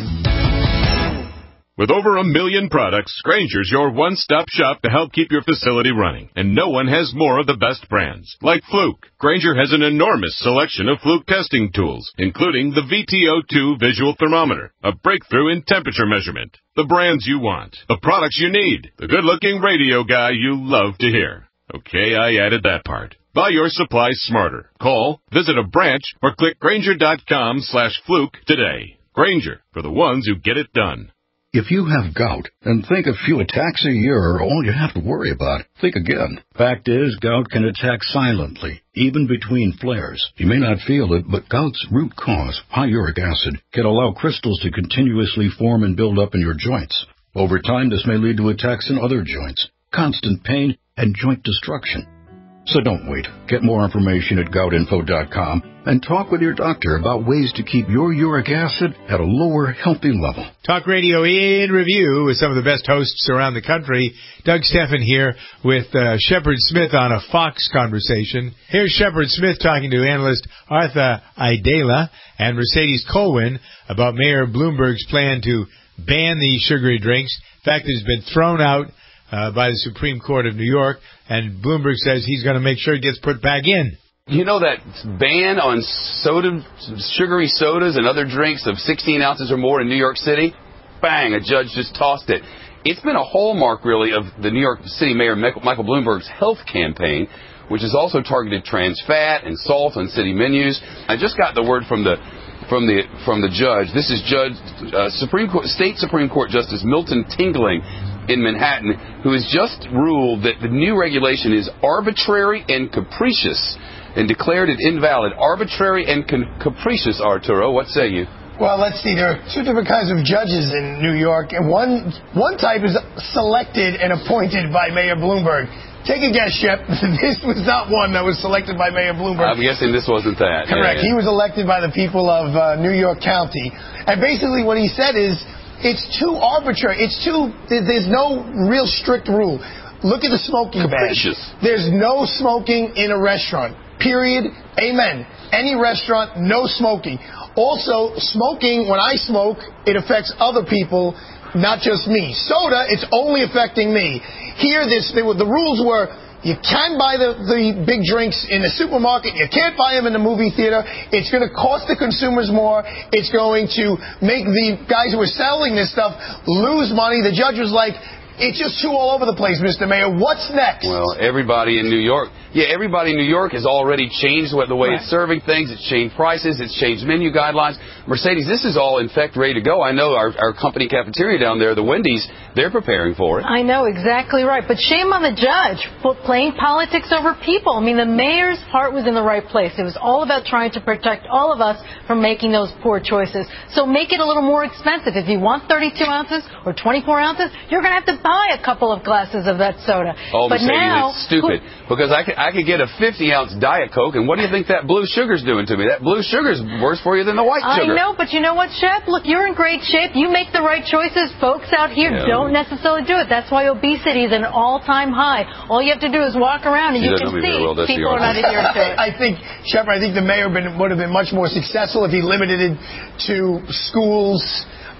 With over a million products, Grainger's your one-stop shop to help keep your facility running. And no one has more of the best brands. Like Fluke, Grainger has an enormous selection of Fluke testing tools, including the V T O two visual thermometer, a breakthrough in temperature measurement. The brands you want, the products you need, the good-looking radio guy you love to hear. Okay, I added that part. Buy your supplies smarter. Call, visit a branch, or click Grainger dot com slash Fluke today. Grainger, for the ones who get it done. If you have gout and think a few attacks a year are all you have to worry about, think again. Fact is, gout can attack silently, even between flares. You may not feel it, but gout's root cause, high uric acid, can allow crystals to continuously form and build up in your joints. Over time, this may lead to attacks in other joints, constant pain, and joint destruction. So don't wait. Get more information at gout info dot com and talk with your doctor about ways to keep your uric acid at a lower, healthy level. Talk Radio in Review with some of the best hosts around the country. Doug Steffen here with uh, Shepard Smith on a Fox conversation. Here's Shepard Smith talking to analyst Artha Idela and Mercedes Colwin about Mayor Bloomberg's plan to ban these sugary drinks. In fact, it's been thrown out uh, by the Supreme Court of New York, and Bloomberg says he's going to make sure it gets put back in. You know that ban on soda, sugary sodas and other drinks of sixteen ounces or more in New York City? Bang, a judge just tossed it. It's been a hallmark, really, of the New York City Mayor Michael Bloomberg's health campaign, which has also targeted trans fat and salt on city menus. I just got the word from the from the from the judge. This is Judge uh, Supreme Court, State Supreme Court Justice Milton Tingling in Manhattan, who has just ruled that the new regulation is arbitrary and capricious and declared it invalid. Arbitrary and con- capricious, Arturo. What say you? Well, let's see. There are two different kinds of judges in New York, and one one type is selected and appointed by Mayor Bloomberg. Take a guess, Shep. This was not one that was selected by Mayor Bloomberg. I'm guessing this wasn't that. Correct. Yeah, yeah. He was elected by the people of uh, New York County. And basically what he said is, it's too arbitrary. It's too, there's no real strict rule. Look at the smoking ban. There's no smoking in a restaurant. Period. Amen. Any restaurant, no smoking. Also, smoking, when I smoke, it affects other people, not just me. Soda, it's only affecting me. Here, this, they were, the rules were, you can buy the, the big drinks in the supermarket. You can't buy them in the movie theater. It's going to cost the consumers more. It's going to make the guys who are selling this stuff lose money. The judge was like, it's just too all over the place, Mister Mayor. What's next? Well, everybody in New York, yeah, everybody in New York has already changed the way right. it's serving things. It's changed prices. It's changed menu guidelines. Mercedes, this is all, in fact, ready to go. I know our, our company cafeteria down there, the Wendy's, they're preparing for it. I know, exactly right. But shame on the judge for playing politics over people. I mean, the mayor's heart was in the right place. It was all about trying to protect all of us from making those poor choices. So make it a little more expensive. If you want thirty-two ounces or twenty-four ounces, you're going to have to buy a couple of glasses of that soda. Oh, but Mercedes, now, it's stupid. Who, because I could, I could get a fifty-ounce Diet Coke, and what do you think that blue sugar's doing to me? That blue sugar's worse for you than the white sugar. I know, but you know what, Shep? Look, you're in great shape. You make the right choices. Folks out here yeah. don't necessarily do it. That's why obesity is an all-time high. All you have to do is walk around, and she you can see well, people are not adhering to it. I think, Shepard, I think the mayor been, would have been much more successful if he limited it to schools,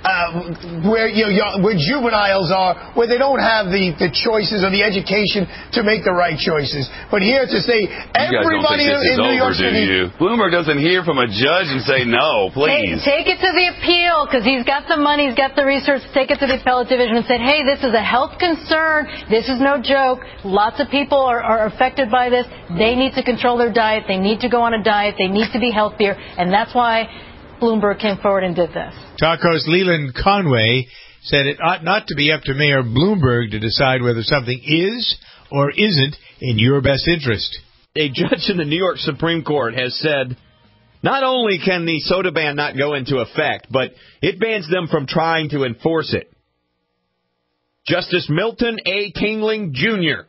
uh, where you know young, where juveniles are, where they don't have the, the choices or the education to make the right choices. But here to say everybody you guys don't think this in is New over, York do City. you? Bloomberg doesn't hear from a judge and say no, please. Take, take it to the appeal because he's got the money, he's got the research. Take it to the appellate division and said, hey, this is a health concern. This is no joke. Lots of people are, are affected by this. They need to control their diet. They need to go on a diet. They need to be healthier. And that's why Bloomberg came forward and did this. Taco's Leland Conway said it ought not to be up to Mayor Bloomberg to decide whether something is or isn't in your best interest. A judge in the New York Supreme Court has said not only can the soda ban not go into effect, but it bans them from trying to enforce it. Justice Milton A. Tingling, Junior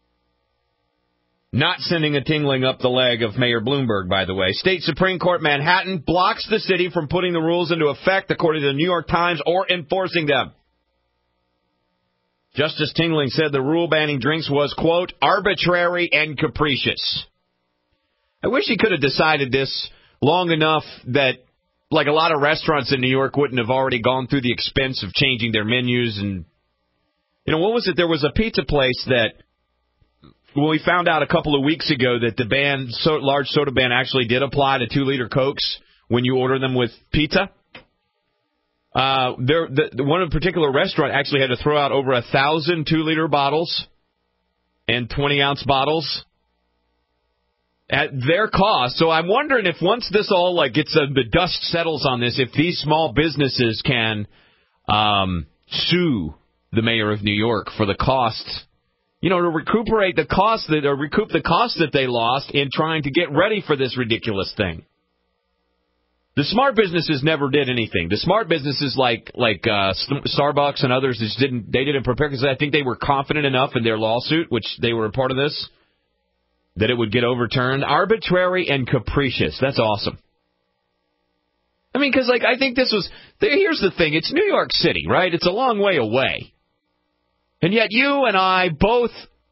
Not sending a tingling up the leg of Mayor Bloomberg, by the way. State Supreme Court Manhattan blocks the city from putting the rules into effect, according to the New York Times, or enforcing them. Justice Tingling said the rule banning drinks was, quote, arbitrary and capricious. I wish he could have decided this long enough that, like a lot of restaurants in New York, wouldn't have already gone through the expense of changing their menus. And, you know, what was it? There was a pizza place that, well, we found out a couple of weeks ago that the ban, so, large soda ban actually did apply to two-liter Cokes when you order them with pizza. Uh, there, the, the one particular restaurant actually had to throw out over a thousand two-liter bottles and twenty-ounce bottles at their cost. So I'm wondering if once this all like gets a, the dust settles on this, if these small businesses can um, sue the mayor of New York for the costs, you know, to recuperate the cost that or recoup the costs that they lost in trying to get ready for this ridiculous thing. The smart businesses never did anything. The smart businesses like like uh, Starbucks and others just didn't they didn't prepare because I think they were confident enough in their lawsuit, which they were a part of this, that it would get overturned. Arbitrary and capricious. That's awesome. I mean, because like I think this was. Here's the thing. It's New York City, right? It's a long way away, and yet you and I both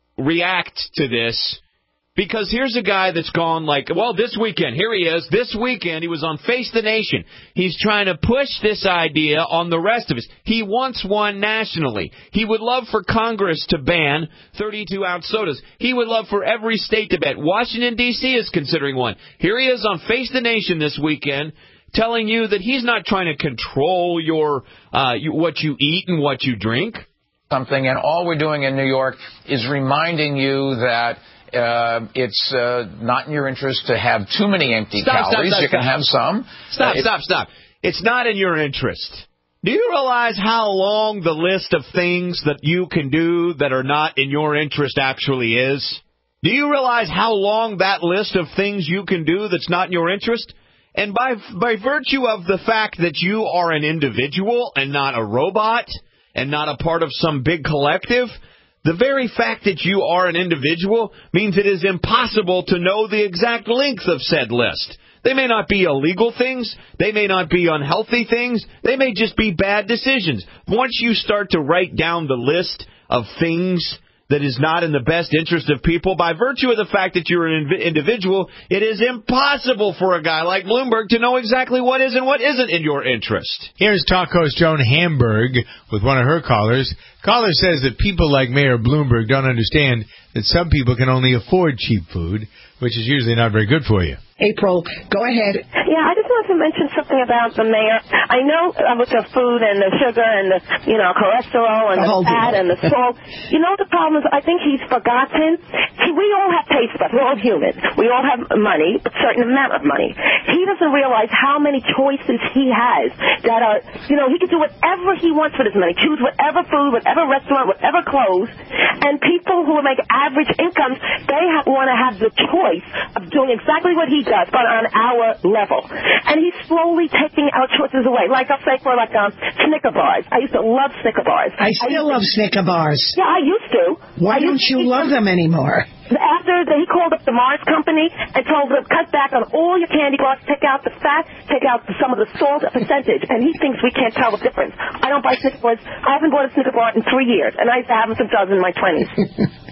react to this. Because here's a guy that's gone like, well, this weekend, here he is, this weekend, he was on Face the Nation. He's trying to push this idea on the rest of us. He wants one nationally. He would love for Congress to ban thirty-two ounce sodas. He would love for every state to ban. Washington, D C is considering one. Here he is on Face the Nation this weekend telling you that he's not trying to control your uh, you, what you eat and what you drink. Something, and all we're doing in New York is reminding you that Uh, it's uh, not in your interest to have too many empty stop, calories. Stop, stop, you can stop. have some. Stop, uh, stop, stop. It's not in your interest. Do you realize how long the list of things that you can do that are not in your interest actually is? Do you realize how long that list of things you can do that's not in your interest? And by by virtue of the fact that you are an individual and not a robot and not a part of some big collective, the very fact that you are an individual means it is impossible to know the exact length of said list. They may not be illegal things. They may not be unhealthy things. They may just be bad decisions. Once you start to write down the list of things that is not in the best interest of people, by virtue of the fact that you're an individual, it is impossible for a guy like Bloomberg to know exactly what is and what isn't in your interest. Here's Taco's Joan Hamburg with one of her callers. Caller says that people like Mayor Bloomberg don't understand that some people can only afford cheap food, which is usually not very good for you. April, go ahead. Yeah, I just wanted to mention something about the mayor. I know uh, with the food and the sugar and the, you know, cholesterol and the, the fat and the salt. You know the problem is I think he's forgotten. See, we all have taste buds. We're all human. We all have money, a certain amount of money. He doesn't realize how many choices he has that are, you know, he can do whatever he wants with his money. Choose whatever food, whatever restaurant, whatever clothes. And people who make average incomes, they want to have the choice of doing exactly what he does, but on our level. And he's slowly taking our choices away. Like I'll say for like um, Snicker bars. I used to love Snicker bars. I still I love to, Snicker bars. Yeah, I used to. Why I don't you love them anymore? After the, he called up the Mars company and told them cut back on all your candy bars, take out the fat, take out some of the salt, a percentage, and he thinks we can't tell the difference. I don't buy Snicker bars. I haven't bought a Snicker bar in three years, and I used to have them since I was in my twenties.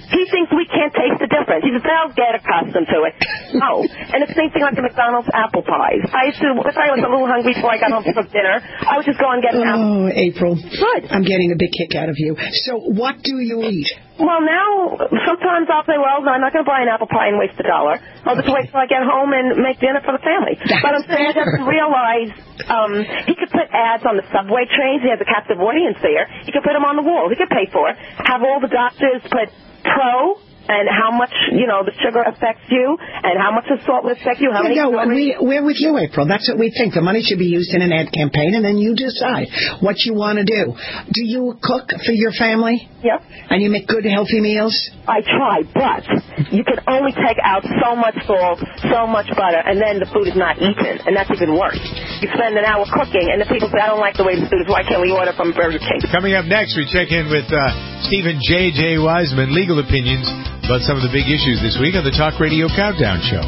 He thinks we can't taste the difference. He says, they'll get accustomed to it. No. And it's the same thing like the McDonald's apple pies. I used to, if I was a little hungry before I got home to cook dinner, I would just go and get an apple. Oh, April. Good. I'm getting a big kick out of you. So what do you eat? Well, now, sometimes I'll say, well, I'm not going to buy an apple pie and waste a dollar. I'll just wait till I get home and make dinner for the family. That's but I'm saying he doesn't realize um, he could put ads on the subway trains. He has a captive audience there. He could put them on the wall. He could pay for it. Have all the doctors put pro and how much, you know, the sugar affects you and how much the salt will affect you. How many no, we, we're with you, April. That's what we think. The money should be used in an ad campaign, and then you decide what you want to do. Do you cook for your family? Yep. And you make good, healthy meals? I try, but you can only take out so much salt, so much butter, and then the food is not eaten, and that's even worse. You spend an hour cooking, and the people say, I don't like the way this food is. Why can't we order from Burger King? Coming up next, we check in with uh, Stephen J J. Wiseman, legal opinions about some of the big issues this week on the Talk Radio Countdown Show.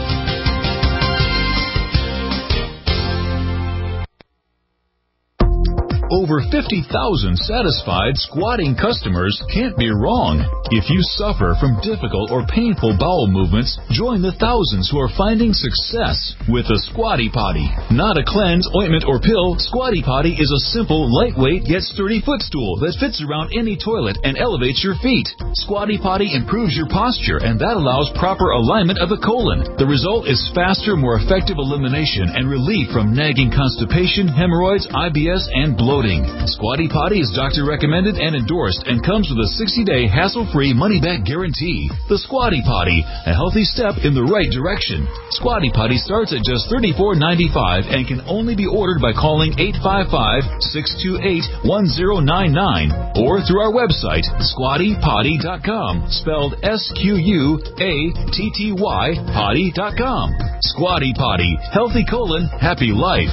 Over fifty thousand satisfied squatting customers can't be wrong. If you suffer from difficult or painful bowel movements, join the thousands who are finding success with the Squatty Potty. Not a cleanse, ointment, or pill, Squatty Potty is a simple, lightweight, yet sturdy footstool that fits around any toilet and elevates your feet. Squatty Potty improves your posture, and that allows proper alignment of the colon. The result is faster, more effective elimination and relief from nagging constipation, hemorrhoids, I B S, and bloating. Squatty Potty is doctor recommended and endorsed and comes with a sixty-day hassle-free money-back guarantee. The Squatty Potty, a healthy step in the right direction. Squatty Potty starts at just thirty-four ninety-five and can only be ordered by calling eight five five, six two eight, one zero nine nine or through our website, squatty potty dot com, spelled S Q U A T T Y potty dot com. Squatty Potty, healthy colon, happy life.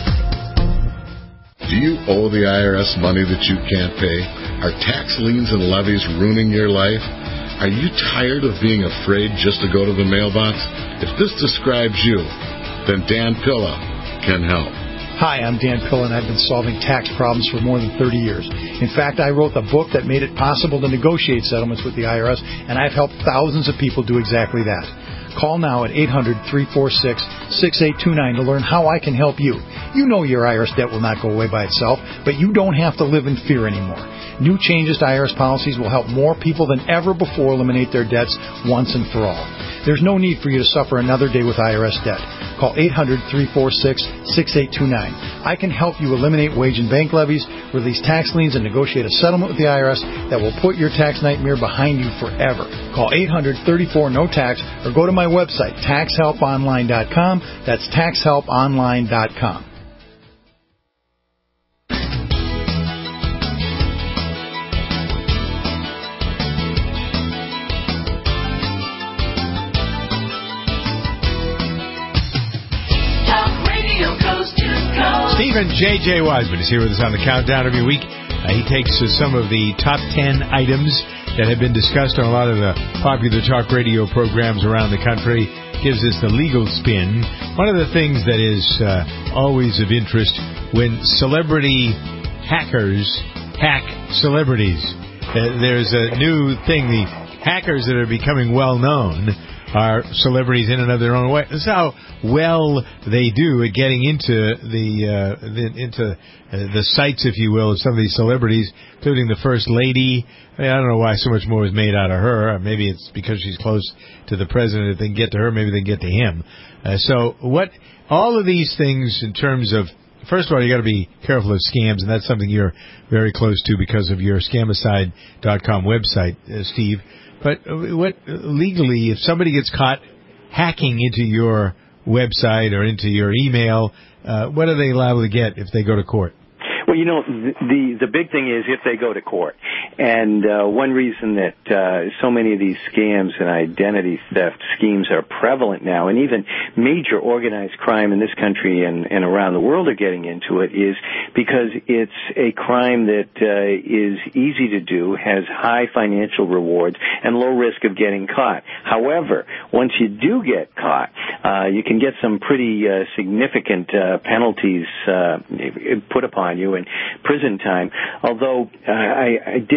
Do you owe the I R S money that you can't pay? Are tax liens and levies ruining your life? Are you tired of being afraid just to go to the mailbox? If this describes you, then Dan Pilla can help. Hi, I'm Dan Pilla, and I've been solving tax problems for more than thirty years. In fact, I wrote a book that made it possible to negotiate settlements with the I R S, and I've helped thousands of people do exactly that. Call now at eight hundred, three four six, six eight two nine to learn how I can help you. You know your I R S debt will not go away by itself, but you don't have to live in fear anymore. New changes to I R S policies will help more people than ever before eliminate their debts once and for all. There's no need for you to suffer another day with I R S debt. Call eight hundred, three four six, six eight two nine. I can help you eliminate wage and bank levies, release tax liens, and negotiate a settlement with the I R S that will put your tax nightmare behind you forever. Call eight hundred, thirty-four, no tax or go to my website, tax help online dot com. That's tax help online dot com. Stephen J J. Wiseman is here with us on the Countdown every week. Uh, he takes uh, some of the top ten items that have been discussed on a lot of the popular talk radio programs around the country, gives us the legal spin. One of the things that is uh, always of interest when celebrity hackers hack celebrities. Uh, there's a new thing, the hackers that are becoming well known are celebrities in and of their own way. This is how well they do at getting into the, uh, the into uh, the sites, if you will, of some of these celebrities, including the First Lady. I mean, I don't know why so much more is made out of her. Maybe it's because she's close to the president. If they can get to her, maybe they can get to him. Uh, so what all of these things in terms of, first of all, you got to be careful of scams, and that's something you're very close to because of your scamicide dot com website, uh, Steve. But what legally, if somebody gets caught hacking into your website or into your email, uh, what are they liable to get if they go to court? Well, you know, the the big thing is if they go to court. And uh, one reason that uh, so many of these scams and identity theft schemes are prevalent now, and even major organized crime in this country and, and around the world are getting into it, is because it's a crime that uh, is easy to do, has high financial rewards, and low risk of getting caught. However, once you do get caught, uh, you can get some pretty uh, significant uh, penalties uh, put upon you and prison time. Although uh, I, I did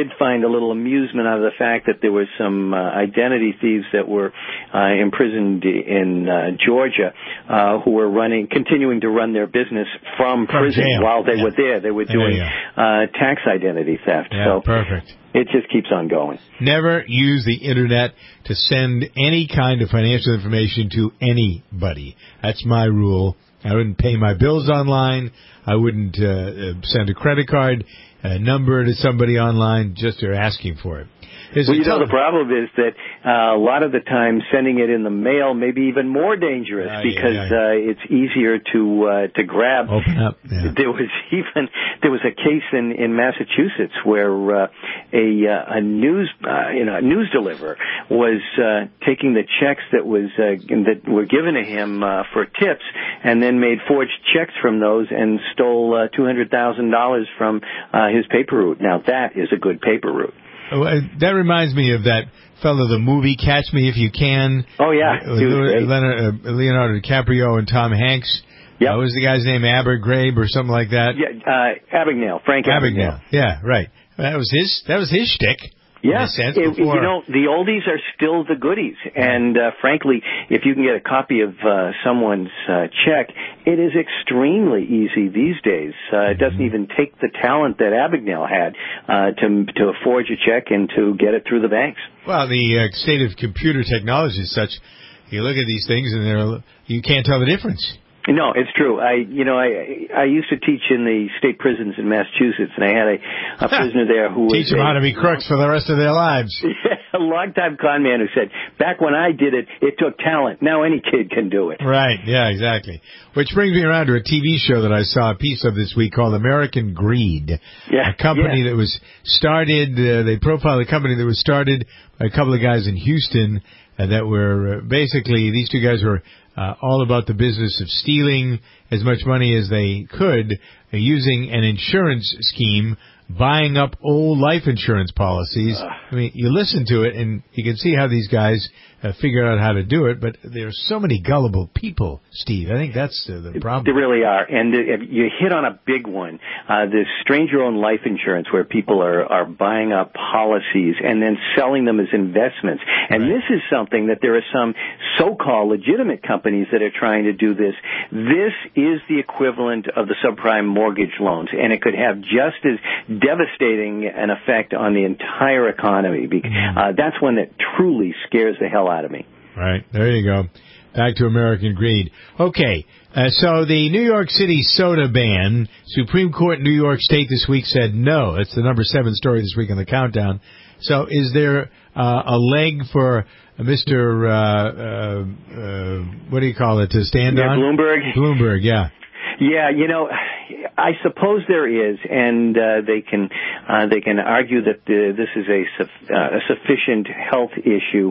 did find a little amusement out of the fact that there was some uh, identity thieves that were uh, imprisoned in uh, Georgia uh, who were running, continuing to run their business from, From prison jail. while they Yeah. were there. They were There doing you uh, tax identity theft. Yeah, so perfect. It just keeps on going. Never use the Internet to send any kind of financial information to anybody. That's my rule. I wouldn't pay my bills online. I wouldn't uh, send a credit card uh, number to somebody online just they're asking for it. There's Well, a you know, ton- the problem is that uh, a lot of the time sending it in the mail may be even more dangerous Aye, because aye, aye. Uh, it's easier to uh, to grab. Open up. Yeah. There was even there was a case in in Massachusetts where uh, a uh, a news uh, you know a news deliverer was uh, taking the checks that was uh, that were given to him uh, for tips and then made forged checks from those and stole uh, two hundred thousand dollars from uh, his paper route. Now that is a good paper route. Oh, uh, that reminds me of that fellow, the movie Catch Me If You Can. Oh, yeah. Uh, He was great. Leonardo, uh, Leonardo DiCaprio and Tom Hanks. Yep. What was the guy's name? Abergrabe or something like that? Yeah, uh, Abagnale, Frank Abagnale. Abagnale. Yeah, right. That was his. That was his shtick. Yeah, in a sense, it, before. you know, the oldies are still the goodies. And uh, frankly, if you can get a copy of uh, someone's uh, check, it is extremely easy these days. Uh, it doesn't even take the talent that Abagnale had uh, to to forge a check and to get it through the banks. Well, the uh, state of computer technology is such. You look at these things, and they're you can't tell the difference. No, it's true. I, you know, I I used to teach in the state prisons in Massachusetts, and I had a, a prisoner there who was Teach them a, how to be crooks for the rest of their lives. a longtime con man who said, "Back when I did it, it took talent. Now any kid can do it." Right, yeah, exactly. Which brings me around to a T V show that I saw a piece of this week called American Greed. Yeah, a company yeah. that was started, uh, they profiled a company that was started by a couple of guys in Houston uh, that were uh, basically, these two guys were uh, all about the business of stealing as much money as they could uh, using an insurance scheme, buying up old life insurance policies. Uh, I mean, you listen to it and you can see how these guys uh, figure out how to do it, but there are so many gullible people, Steve. I think that's uh, the problem. They really are. And uh, you hit on a big one. Uh, this stranger-owned life insurance where people are, are buying up policies and then selling them as investments. And Right. this is something that there are some so-called legitimate companies that are trying to do this. This is the equivalent of the subprime mortgage loans, and it could have just as devastating an effect on the entire economy. Uh, that's one that truly scares the hell out of me. Right. There you go. Back to American Greed. Okay. Uh, so the New York City soda ban, Supreme Court in New York State this week said no. That's the number seven story this week on the countdown. So is there uh, a leg for Mister Uh, uh, uh, what do you call it, to stand Yeah, on? Bloomberg. Bloomberg, yeah. Yeah, you know, I suppose there is, and uh, they can uh, they can argue that uh, this is a, su- uh, a sufficient health issue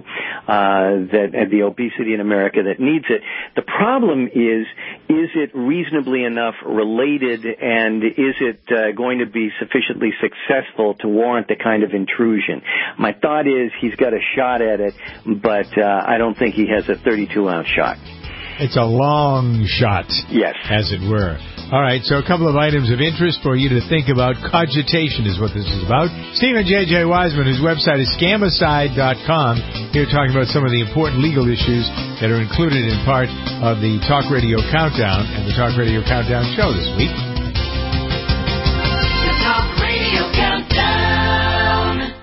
uh, that uh, the obesity in America that needs it. The problem is, is it reasonably enough related, and is it uh, going to be sufficiently successful to warrant the kind of intrusion? My thought is he's got a shot at it, but uh, I don't think he has a thirty-two ounce shot. It's a long shot. Yes. As it were. All right, so a couple of items of interest for you to think about. Cogitation is what this is about. Stephen J J. Wiseman, whose website is scamicide dot com, here talking about some of the important legal issues that are included in part of the Talk Radio Countdown and the Talk Radio Countdown show this week. The Talk Radio Countdown.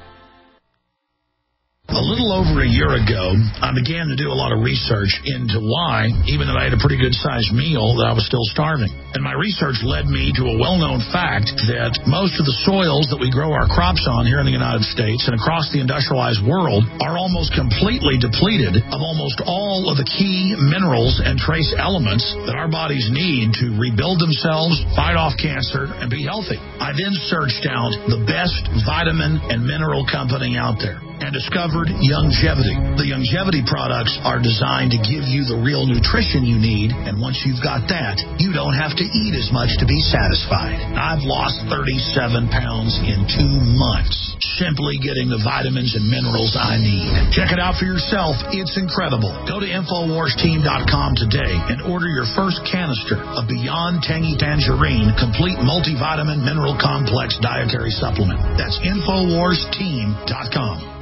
A little over a year ago, I began to do a lot of research into why, even though I had a pretty good-sized meal, that I was still starving. And my research led me to a well-known fact that most of the soils that we grow our crops on here in the United States and across the industrialized world are almost completely depleted of almost all of the key minerals and trace elements that our bodies need to rebuild themselves, fight off cancer, and be healthy. I then searched out the best vitamin and mineral company out there and discovered Youngevity. The Youngevity products are designed to give you the real nutrition you need, and once you've got that, you don't have to eat as much to be satisfied. I've lost thirty-seven pounds in two months. simply getting the vitamins and minerals I need. Check it out for yourself. It's incredible. Go to Infowars Team dot com today and order your first canister of Beyond Tangy Tangerine Complete Multivitamin Mineral Complex Dietary Supplement. That's Infowars Team dot com.